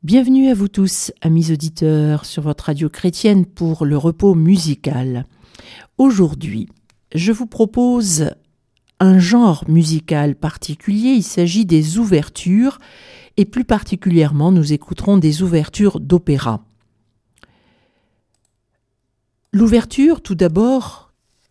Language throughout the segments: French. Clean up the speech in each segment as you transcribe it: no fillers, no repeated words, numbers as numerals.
Bienvenue à vous tous, amis auditeurs, sur votre radio chrétienne pour le repos musical. Aujourd'hui, je vous propose un genre musical particulier, il s'agit des ouvertures, et plus particulièrement, nous écouterons des ouvertures d'opéra. L'ouverture, tout d'abord,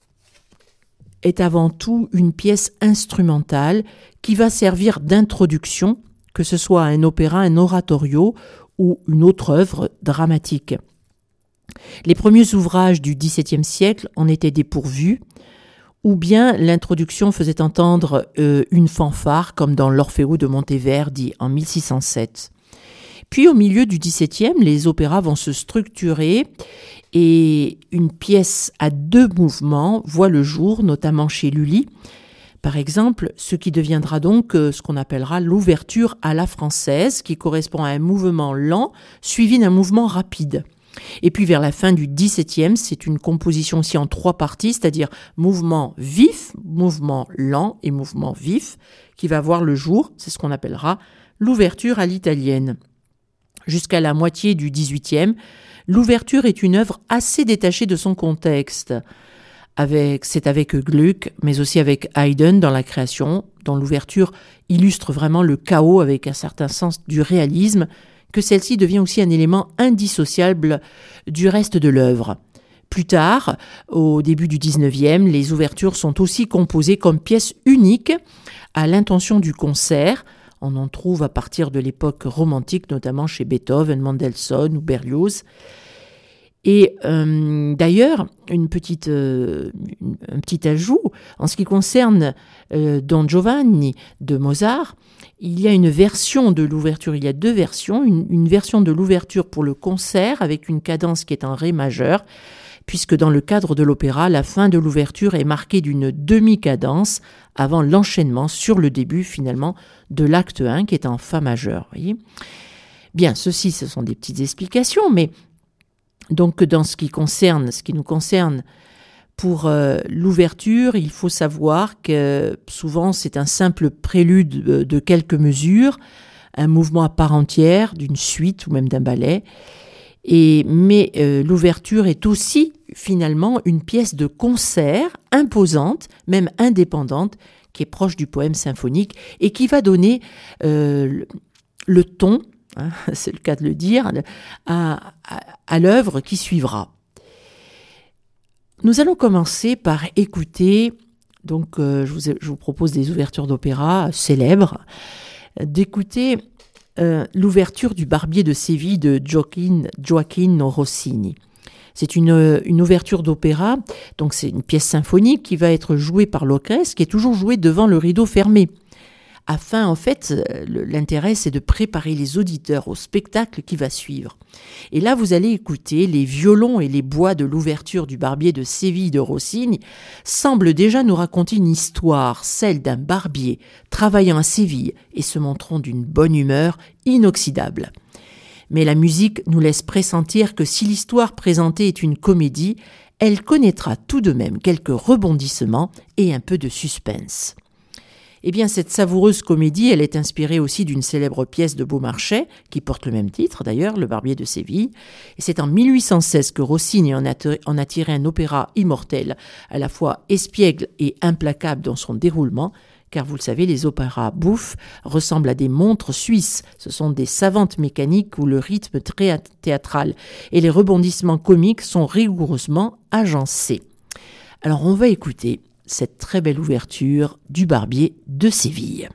est avant tout une pièce instrumentale qui va servir d'introduction, que ce soit un opéra, un oratorio ou une autre œuvre dramatique. Les premiers ouvrages du XVIIe siècle en étaient dépourvus, ou bien l'introduction faisait entendre une fanfare, comme dans l'Orfeo de Monteverdi en 1607. Puis au milieu du XVIIe, les opéras vont se structurer et une pièce à 2 mouvements voit le jour, notamment chez Lully. Par exemple, ce qui deviendra donc ce qu'on appellera l'ouverture à la française, qui correspond à un mouvement lent suivi d'un mouvement rapide. Et puis vers la fin du XVIIe, c'est une composition aussi en 3 parties, c'est-à-dire mouvement vif, mouvement lent et mouvement vif, qui va voir le jour, c'est ce qu'on appellera l'ouverture à l'italienne. Jusqu'à la moitié du XVIIIe, l'ouverture est une œuvre assez détachée de son contexte. C'est avec Gluck, mais aussi avec Haydn dans la création, dont l'ouverture illustre vraiment le chaos avec un certain sens du réalisme, que celle-ci devient aussi un élément indissociable du reste de l'œuvre. Plus tard, au début du XIXe, les ouvertures sont aussi composées comme pièces uniques à l'intention du concert. On en trouve à partir de l'époque romantique, notamment chez Beethoven, Mendelssohn ou Berlioz. Et d'ailleurs, un petit ajout, en ce qui concerne Don Giovanni de Mozart, il y a une version de l'ouverture, il y a 2 versions, une version de l'ouverture pour le concert avec une cadence qui est en ré majeur, puisque dans le cadre de l'opéra, la fin de l'ouverture est marquée d'une demi-cadence avant l'enchaînement sur le début finalement de l'acte 1 qui est en fa majeur. Voyez ? Bien, ce sont des petites explications, mais donc dans ce qui nous concerne pour l'ouverture, il faut savoir que souvent c'est un simple prélude de quelques mesures, un mouvement à part entière d'une suite ou même d'un ballet. Mais l'ouverture est aussi finalement une pièce de concert imposante, même indépendante, qui est proche du poème symphonique et qui va donner le ton, c'est le cas de le dire, à l'œuvre qui suivra. Nous allons commencer par écouter, donc je vous propose des ouvertures d'opéra célèbres, d'écouter l'ouverture du Barbier de Séville de Gioacchino Rossini. C'est une ouverture d'opéra, donc c'est une pièce symphonique qui va être jouée par l'orchestre, qui est toujours jouée devant le rideau fermé. Afin, en fait, l'intérêt, c'est de préparer les auditeurs au spectacle qui va suivre. Et là, vous allez écouter les violons et les bois de l'ouverture du Barbier de Séville de Rossini semblent déjà nous raconter une histoire, celle d'un barbier travaillant à Séville et se montrant d'une bonne humeur inoxydable. Mais la musique nous laisse pressentir que si l'histoire présentée est une comédie, elle connaîtra tout de même quelques rebondissements et un peu de suspense. Eh bien, cette savoureuse comédie, elle est inspirée aussi d'une célèbre pièce de Beaumarchais, qui porte le même titre d'ailleurs, Le Barbier de Séville. Et c'est en 1816 que Rossini en a tiré un opéra immortel, à la fois espiègle et implacable dans son déroulement, car vous le savez, les opéras bouffes ressemblent à des montres suisses. Ce sont des savantes mécaniques où le rythme très théâtral et les rebondissements comiques sont rigoureusement agencés. Alors, on va écouter cette très belle ouverture du Barbier de Séville.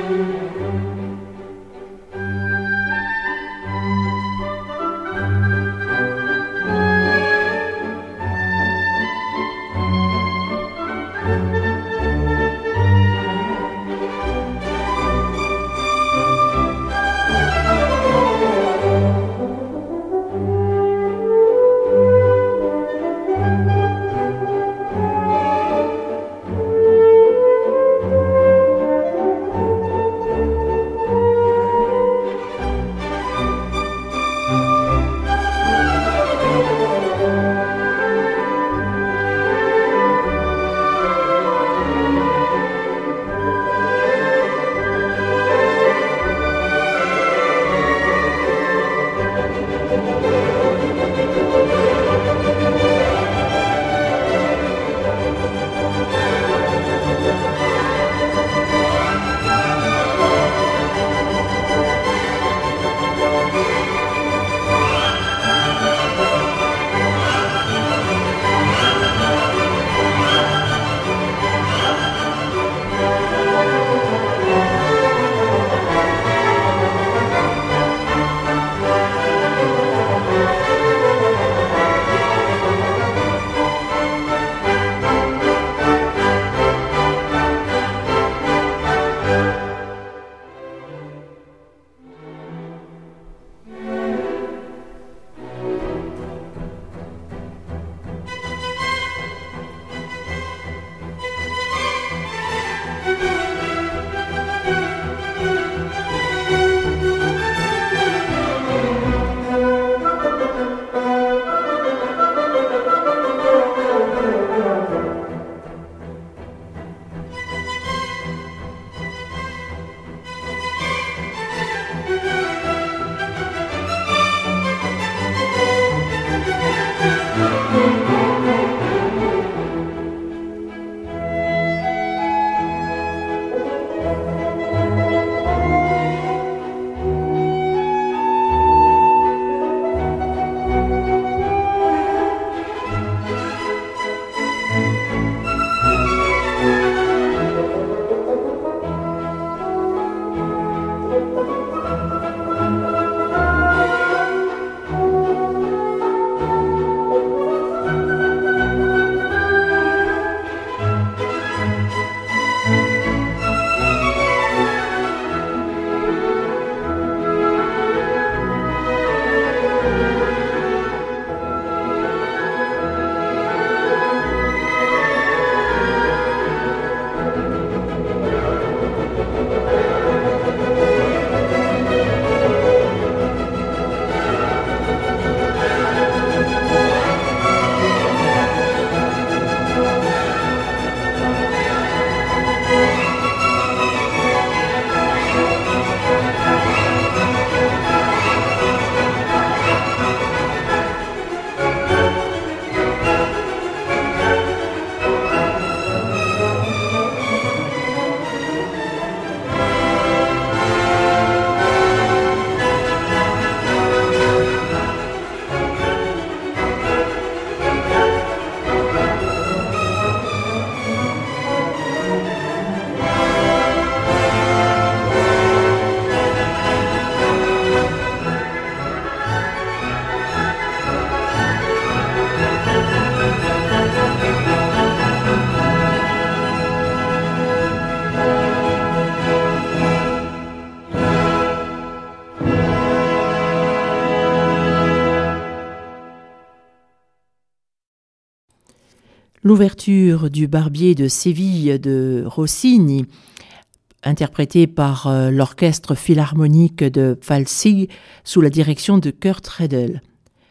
L'ouverture du Barbier de Séville de Rossini, interprétée par l'Orchestre philharmonique de Pfalzig sous la direction de Kurt Redl.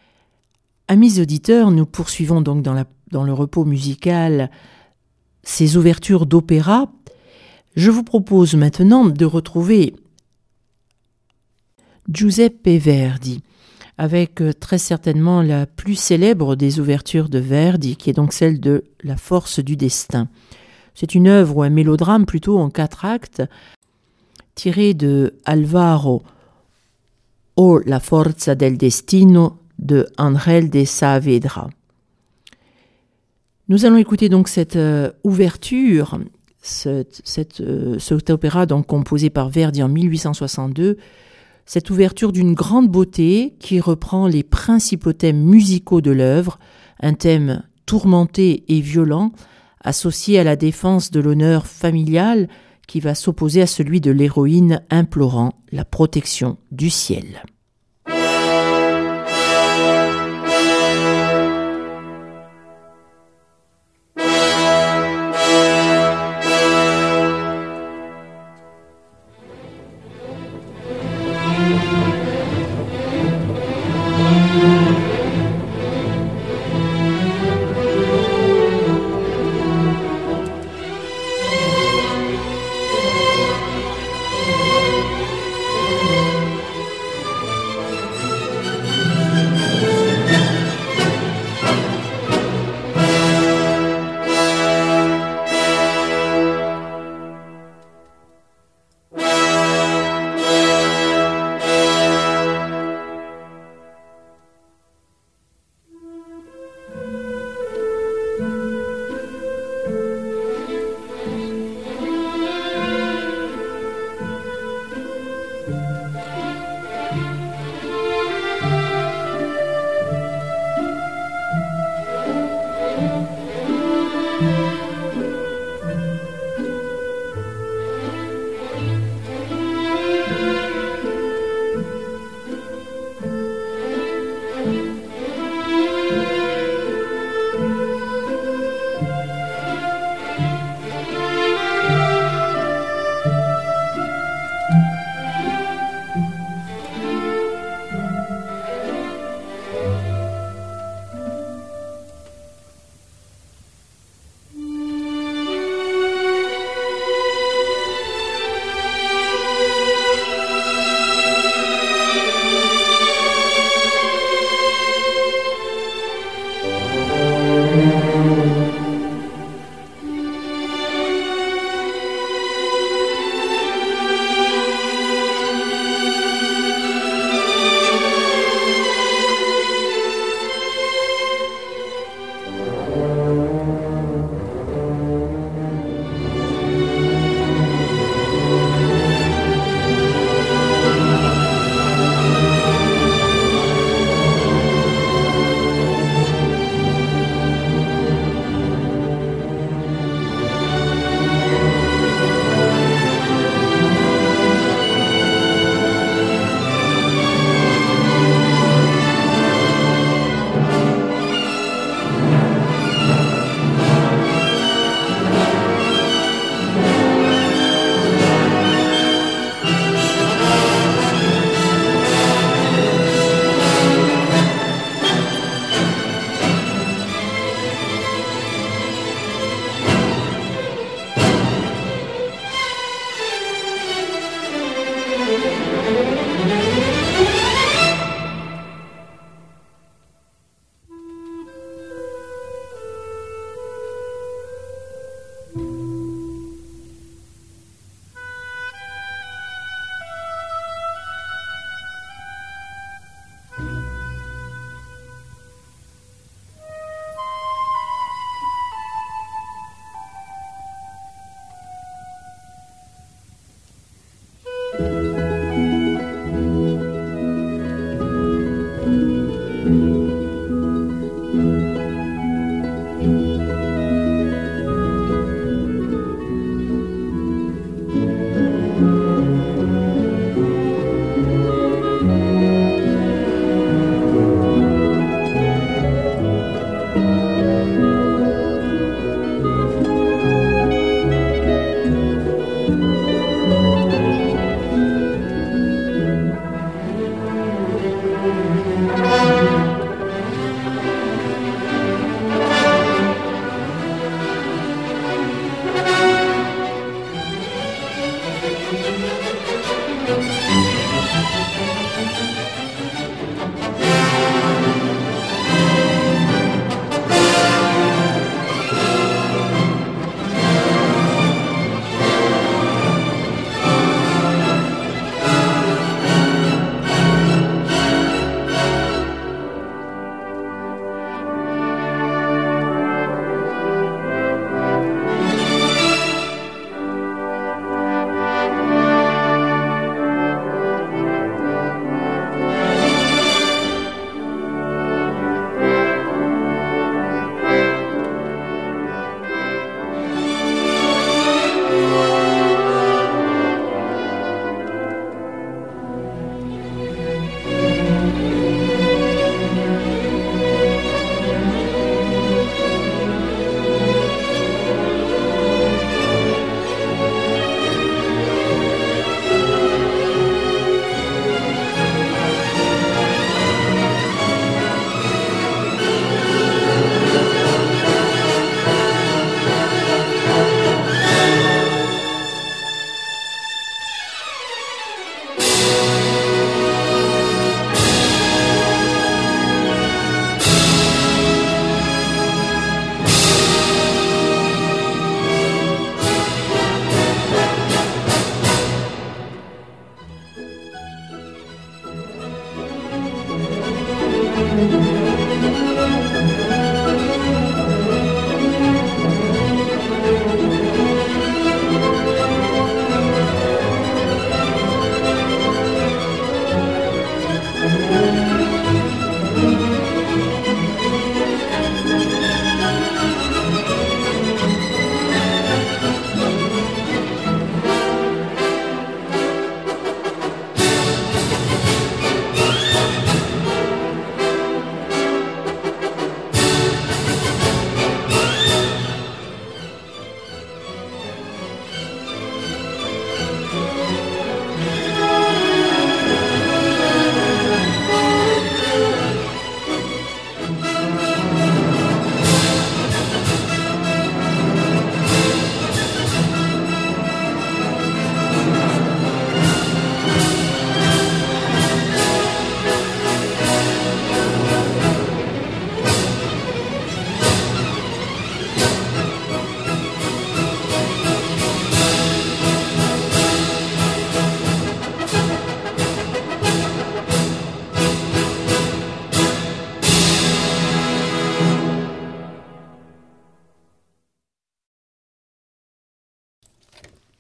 Amis auditeurs, nous poursuivons donc dans le repos musical ces ouvertures d'opéra. Je vous propose maintenant de retrouver Giuseppe Verdi, avec très certainement la plus célèbre des ouvertures de Verdi, qui est donc celle de La force du destin. C'est une œuvre ou un mélodrame plutôt en 4 actes, tiré de Alvaro o La forza del destino de Ángel de Saavedra. Nous allons écouter donc cette ouverture cet opéra donc composé par Verdi en 1862, cette ouverture d'une grande beauté qui reprend les principaux thèmes musicaux de l'œuvre, un thème tourmenté et violent, associé à la défense de l'honneur familial qui va s'opposer à celui de l'héroïne implorant la protection du ciel.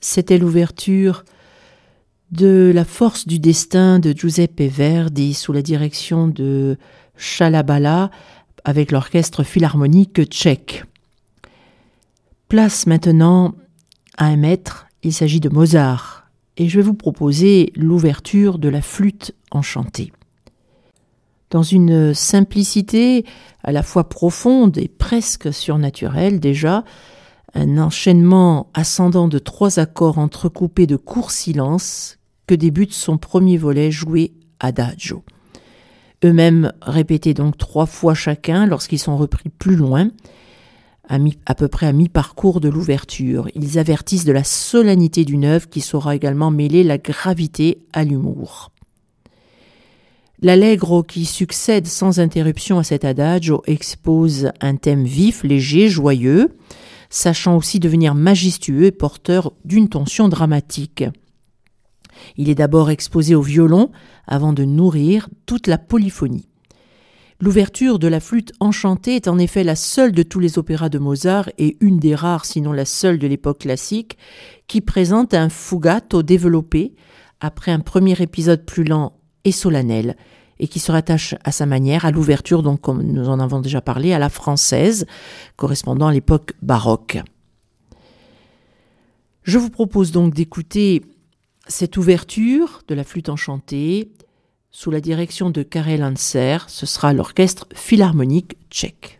C'était l'ouverture de La force du destin de Giuseppe Verdi sous la direction de Scialabala avec l'orchestre philharmonique tchèque. Place maintenant à un maître, il s'agit de Mozart, et je vais vous proposer l'ouverture de la flûte enchantée. Dans une simplicité à la fois profonde et presque surnaturelle déjà, un enchaînement ascendant de 3 accords entrecoupés de courts silences que débute son premier volet joué adagio. Eux-mêmes répétés donc 3 fois chacun lorsqu'ils sont repris plus loin, à peu près à mi-parcours de l'ouverture. Ils avertissent de la solennité d'une œuvre qui saura également mêler la gravité à l'humour. L'allegro qui succède sans interruption à cet adagio expose un thème vif, léger, joyeux, sachant aussi devenir majestueux et porteur d'une tension dramatique. Il est d'abord exposé au violon avant de nourrir toute la polyphonie. L'ouverture de la flûte enchantée est en effet la seule de tous les opéras de Mozart et une des rares, sinon la seule de l'époque classique, qui présente un fugato développé après un premier épisode plus lent et solennel et qui se rattache à sa manière à l'ouverture, donc comme nous en avons déjà parlé, à la française, correspondant à l'époque baroque. Je vous propose donc d'écouter cette ouverture de la flûte enchantée sous la direction de Karel Anser. Ce sera l'orchestre philharmonique tchèque.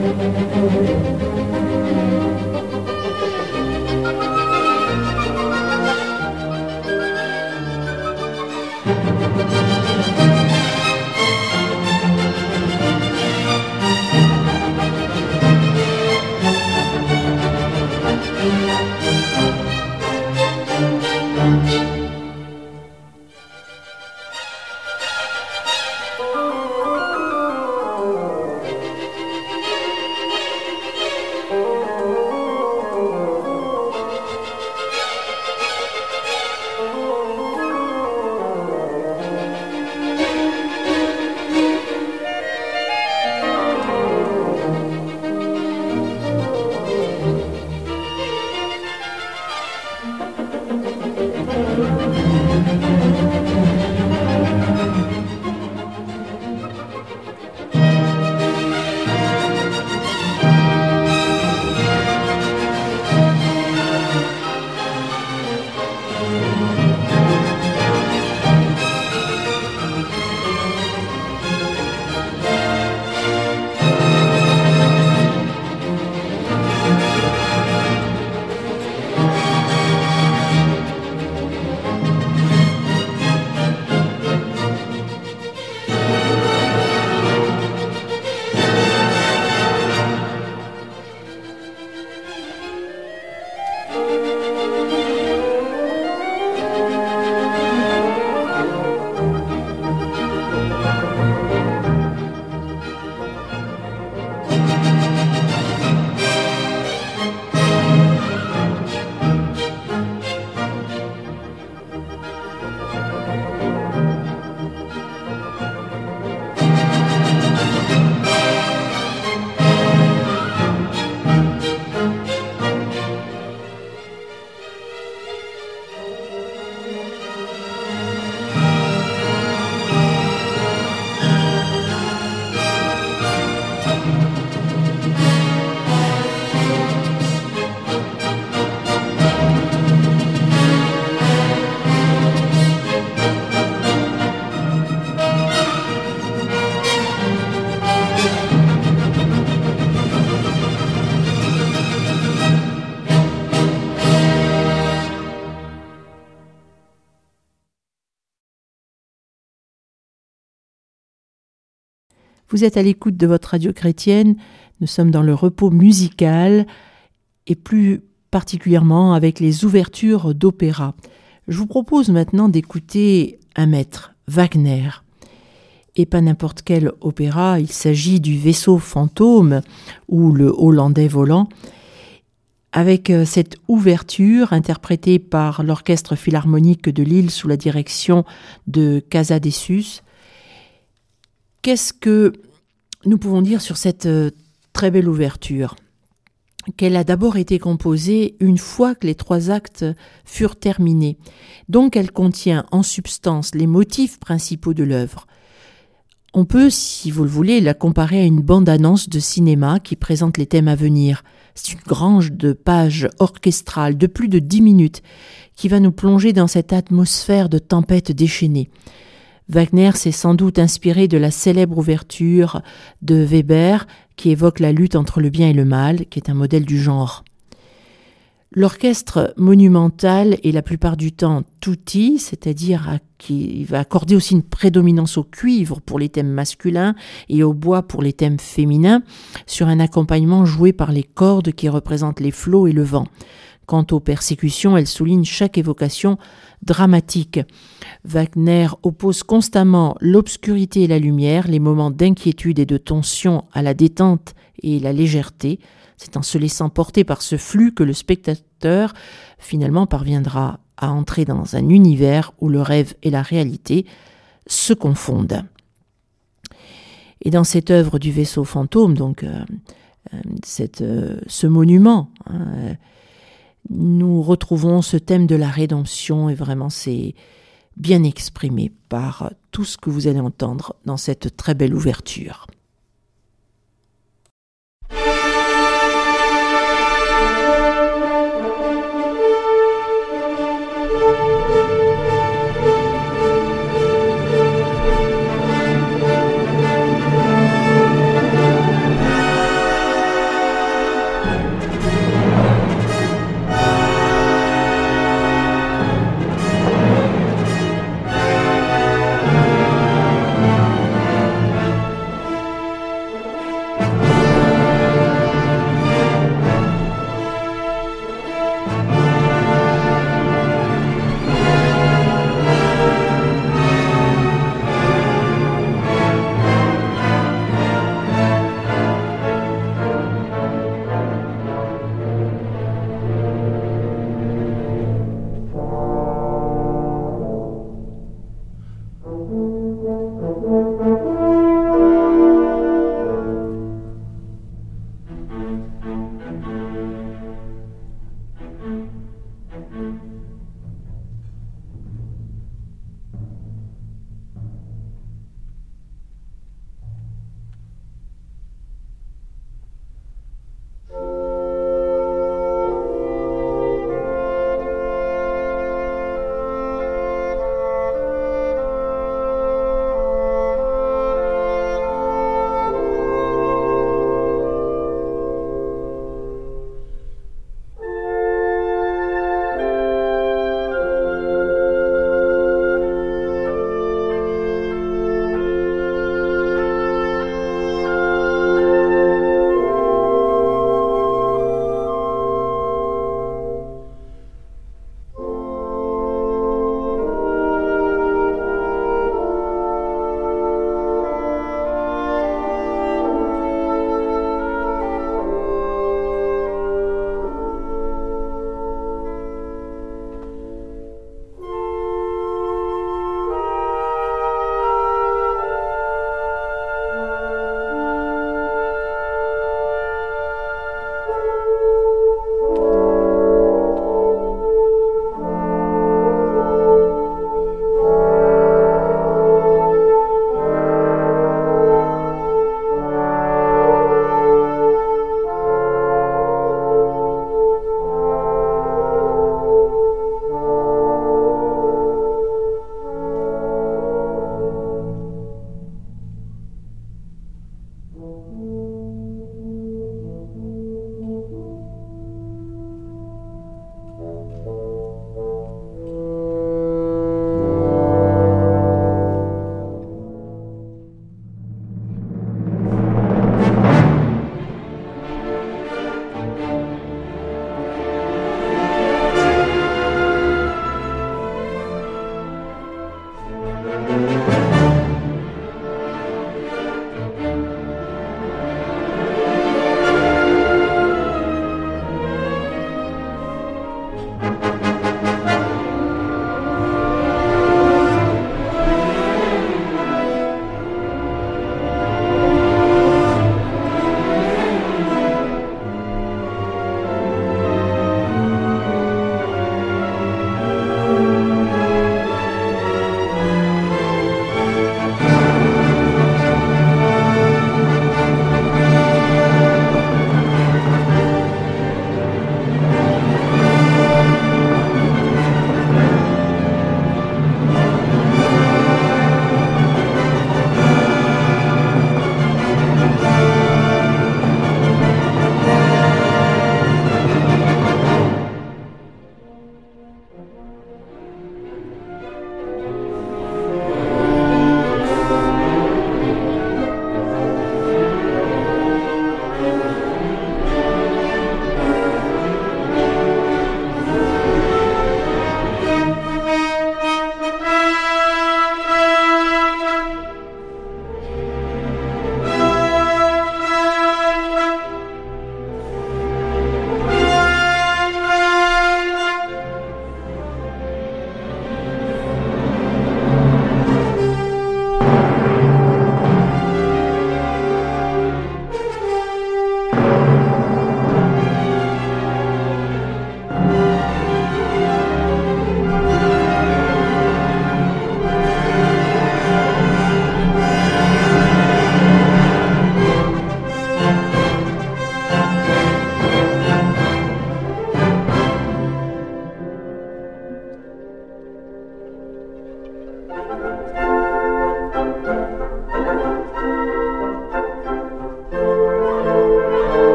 Vous êtes à l'écoute de votre radio chrétienne, nous sommes dans le repos musical et plus particulièrement avec les ouvertures d'opéra. Je vous propose maintenant d'écouter un maître, Wagner. Et pas n'importe quel opéra, il s'agit du Vaisseau fantôme ou le Hollandais volant, avec cette ouverture interprétée par l'Orchestre philharmonique de Lille sous la direction de Casadessus. Qu'est-ce que nous pouvons dire sur cette très belle ouverture ? Qu'elle a d'abord été composée une fois que les 3 actes furent terminés. Donc elle contient en substance les motifs principaux de l'œuvre. On peut, si vous le voulez, la comparer à une bande-annonce de cinéma qui présente les thèmes à venir. C'est une grange de pages orchestrales de plus de 10 minutes qui va nous plonger dans cette atmosphère de tempête déchaînée. Wagner s'est sans doute inspiré de la célèbre ouverture de Weber qui évoque la lutte entre le bien et le mal, qui est un modèle du genre. L'orchestre monumental est la plupart du temps tutti, c'est-à-dire qui va accorder aussi une prédominance au cuivre pour les thèmes masculins et au bois pour les thèmes féminins, sur un accompagnement joué par les cordes qui représentent les flots et le vent. Quant aux persécutions, elles soulignent chaque évocation dramatique. Wagner oppose constamment l'obscurité et la lumière, les moments d'inquiétude et de tension à la détente et la légèreté. C'est en se laissant porter par ce flux que le spectateur finalement parviendra à entrer dans un univers où le rêve et la réalité se confondent. Et dans cette œuvre du Vaisseau fantôme, donc ce monument, nous retrouvons ce thème de la rédemption et vraiment c'est bien exprimé par tout ce que vous allez entendre dans cette très belle ouverture.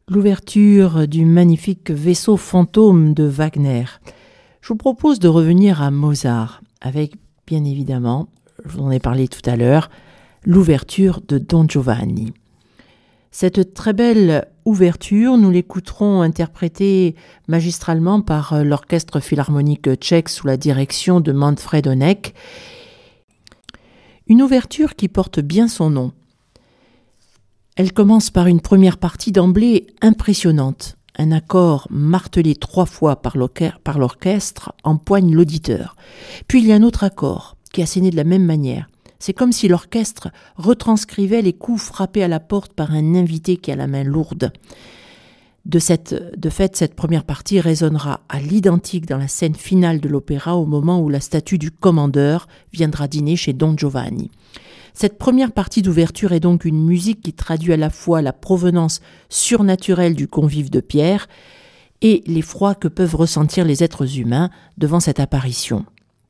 l'ouverture du magnifique vaisseau fantôme de Wagner. Je vous propose de revenir à Mozart, avec bien évidemment, je vous en ai parlé tout à l'heure, l'ouverture de Don Giovanni. Cette très belle ouverture, nous l'écouterons interprétée magistralement par l'Orchestre philharmonique tchèque sous la direction de Manfred Honeck. Une ouverture qui porte bien son nom. Elle commence par une première partie d'emblée impressionnante. Un accord martelé 3 fois par l'orchestre empoigne l'auditeur. Puis il y a un autre accord qui est asséné de la même manière. C'est comme si l'orchestre retranscrivait les coups frappés à la porte par un invité qui a la main lourde. De fait, cette première partie résonnera à l'identique dans la scène finale de l'opéra au moment où la statue du commandeur viendra dîner chez Don Giovanni. Cette première partie d'ouverture est donc une musique qui traduit à la fois la provenance surnaturelle du convive de Pierre et l'effroi que peuvent ressentir les êtres humains devant cette apparition.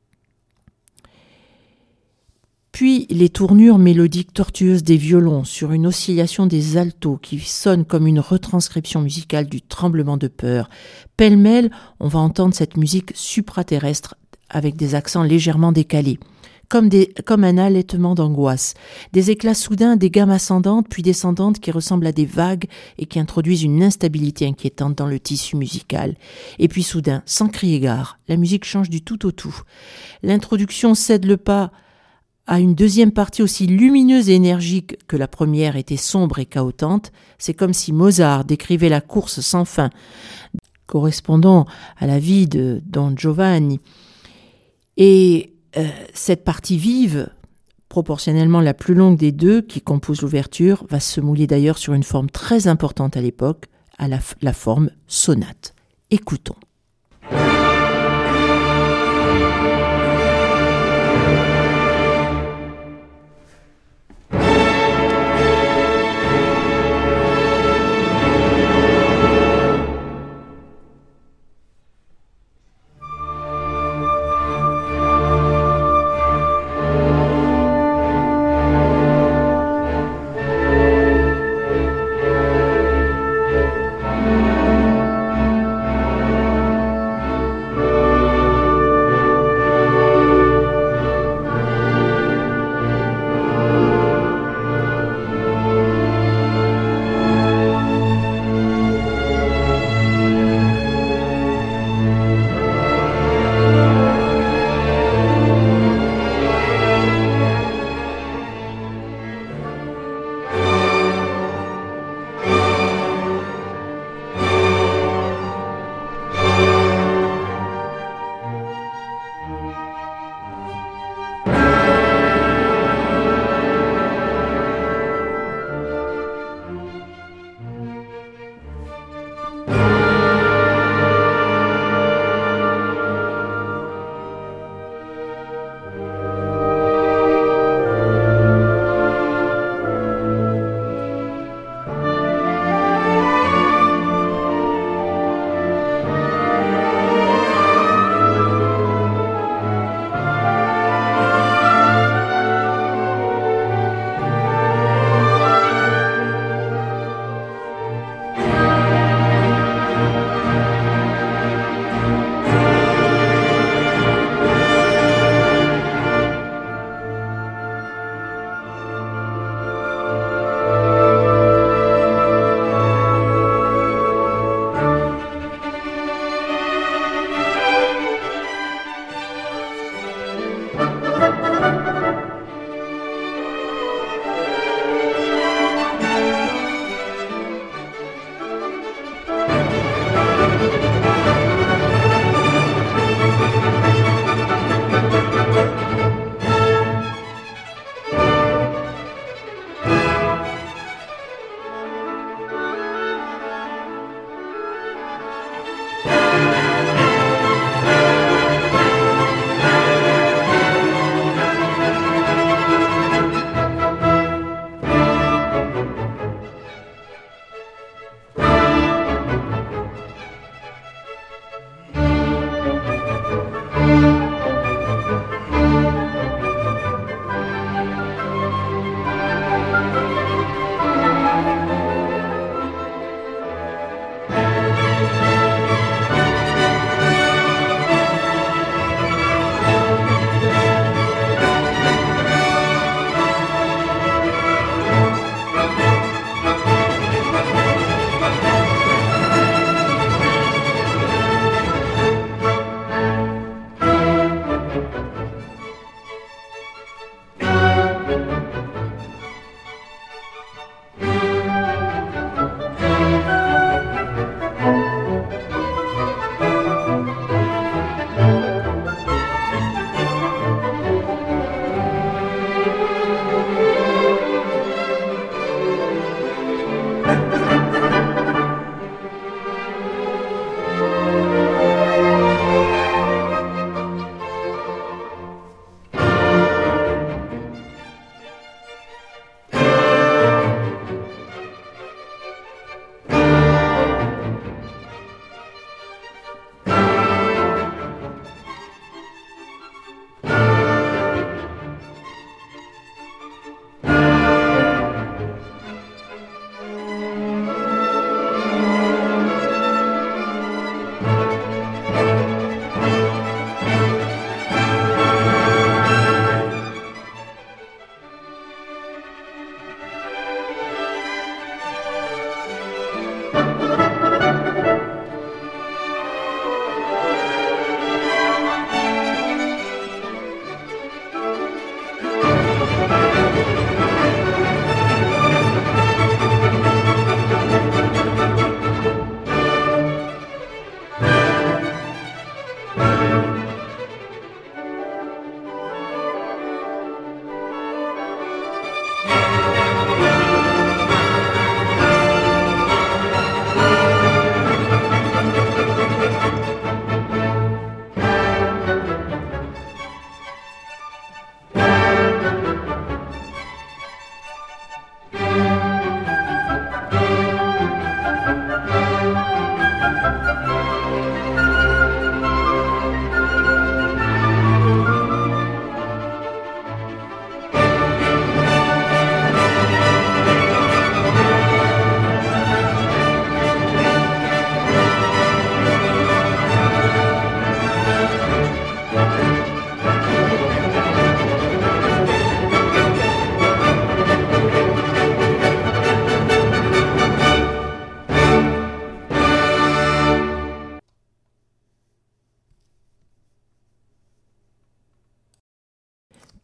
Puis les tournures mélodiques tortueuses des violons sur une oscillation des altos qui sonne comme une retranscription musicale du tremblement de peur. Pêle-mêle, on va entendre cette musique supraterrestre avec des accents légèrement décalés, comme un halètement d'angoisse. Des éclats soudains, des gammes ascendantes puis descendantes qui ressemblent à des vagues et qui introduisent une instabilité inquiétante dans le tissu musical. Et puis soudain, sans crier gare, la musique change du tout au tout. L'introduction cède le pas à une deuxième partie aussi lumineuse et énergique que la première était sombre et chaotante. C'est comme si Mozart décrivait la course sans fin correspondant à la vie de Don Giovanni. Et cette partie vive, proportionnellement la plus longue des deux qui composent l'ouverture, va se mouler d'ailleurs sur une forme très importante à l'époque, à la forme sonate. Écoutons.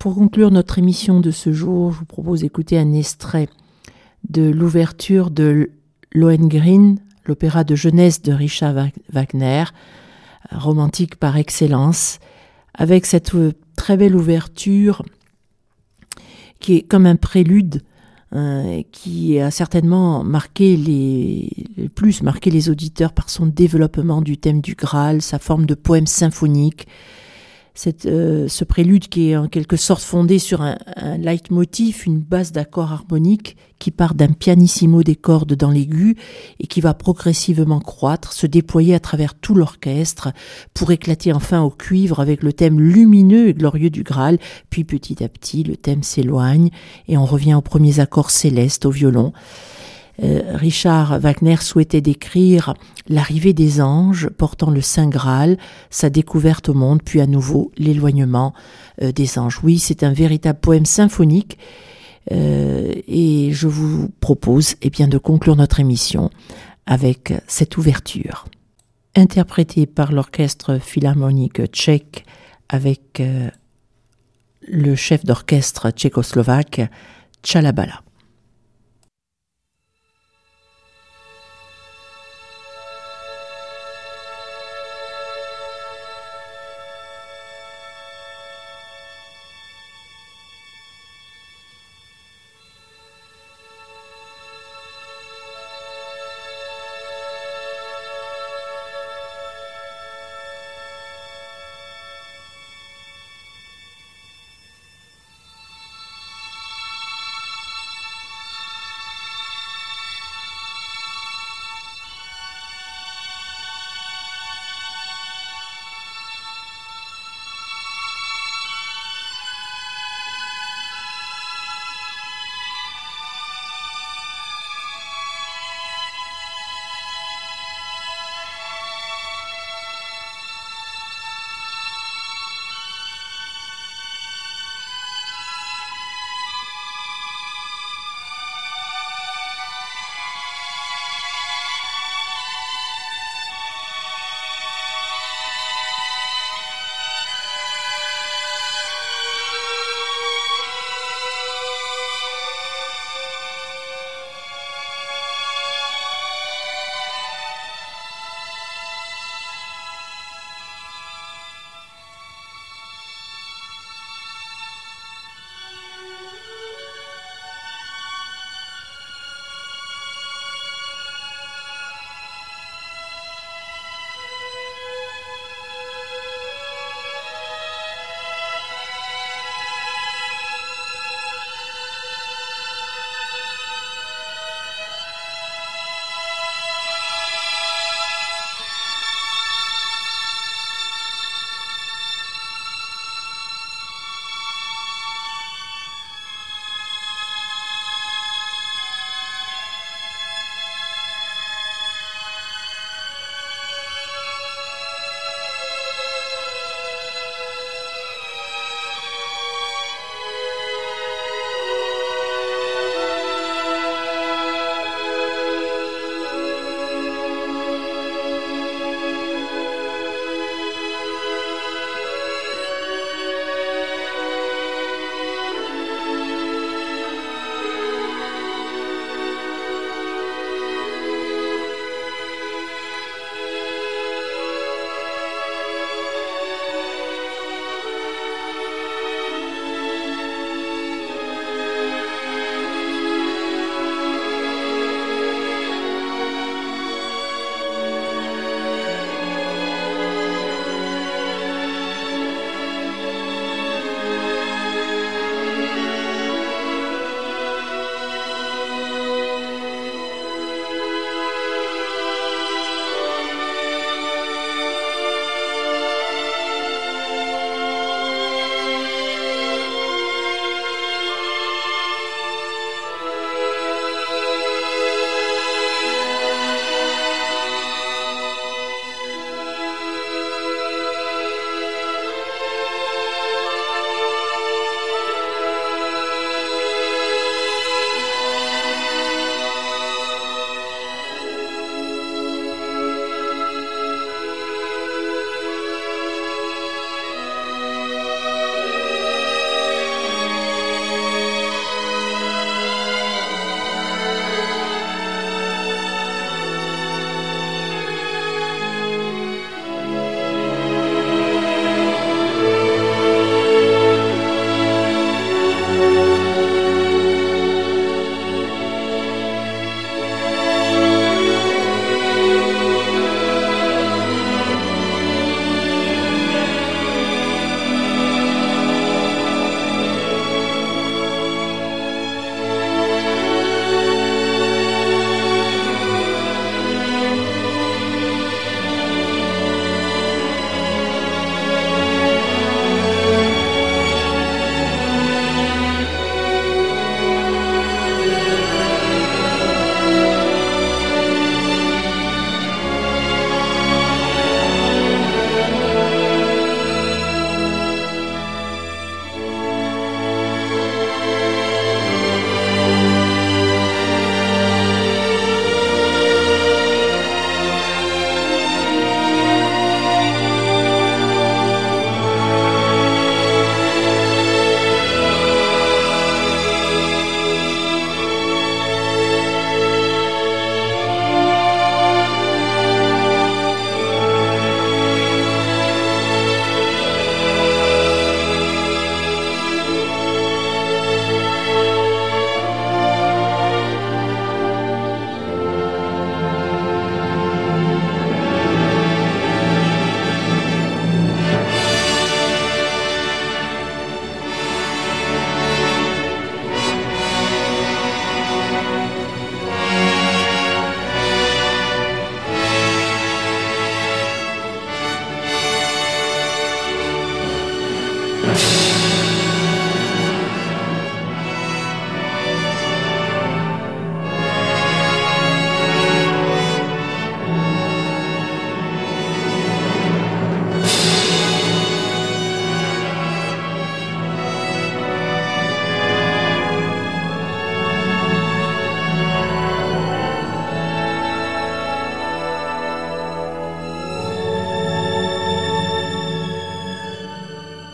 Pour conclure notre émission de ce jour, je vous propose d'écouter un extrait de l'ouverture de Lohengrin, l'opéra de jeunesse de Richard Wagner, romantique par excellence, avec cette très belle ouverture qui est comme un prélude qui a certainement marqué les auditeurs par son développement du thème du Graal, sa forme de poème symphonique. Ce prélude qui est en quelque sorte fondé sur un leitmotiv, une base d'accords harmoniques qui part d'un pianissimo des cordes dans l'aigu et qui va progressivement croître, se déployer à travers tout l'orchestre pour éclater enfin au cuivre avec le thème lumineux et glorieux du Graal. Puis petit à petit, le thème s'éloigne et on revient aux premiers accords célestes au violon. Richard Wagner souhaitait décrire l'arrivée des anges portant le Saint Graal, sa découverte au monde, puis à nouveau l'éloignement des anges. Oui, c'est un véritable poème symphonique et je vous propose de conclure notre émission avec cette ouverture. Interprétée par l'orchestre philharmonique tchèque avec le chef d'orchestre tchécoslovaque Tchalabala.